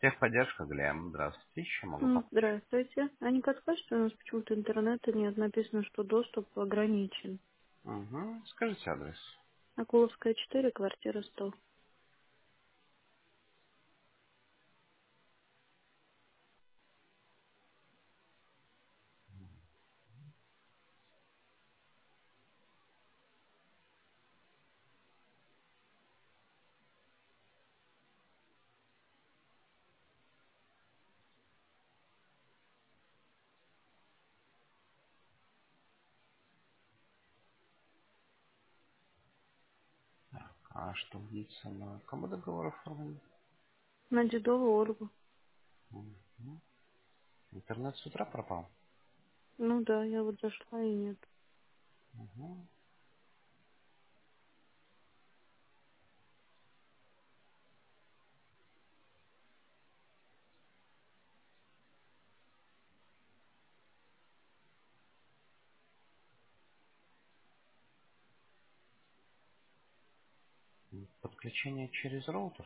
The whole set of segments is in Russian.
Техподдержка, Глем. Здравствуйте. Еще могу помочь. Здравствуйте. А не подскажете, у нас почему-то интернета нет, написано, что доступ ограничен. Угу. Скажите адрес. Акуловская, 4, квартира 100. А что видится на кому договор оформлен? На Дедову Ольгу. Мгм. Интернет с утра пропал. Ну да, я вот зашла и нет. Угу. Подключение через роутер.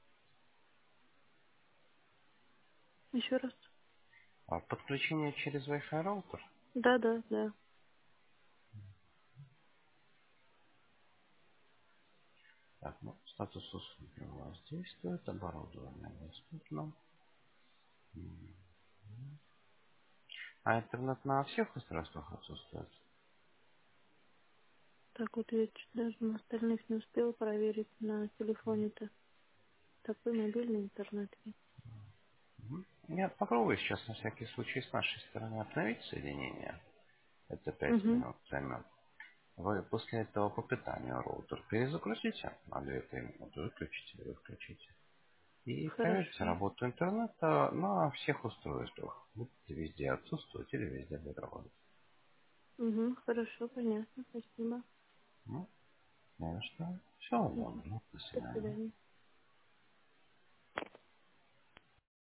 Еще раз. А подключение через Wi-Fi роутер. Да, да, да. Так, ну, статус услуги у вас действует, оборудование доступно. М. А интернет на всех устройствах отсутствует? Так вот я чуть даже на остальных не успела проверить на телефоне-то. Такой мобильный интернет есть. Мгм. Я попробую сейчас на всякий случай с нашей стороны обновить соединение. Это 5 Угу. минут займет. Вы после этого по питанию роутер перезагрузите на 2-3 минуты, выключите или включите. И проверьте Хорошо. работу интернета на всех устройствах. Будут везде отсутствовать или везде будет работать. Угу. Хорошо, понятно. Спасибо. Ну, не за что. Всего Мгм. доброго. До До свидания. свидания.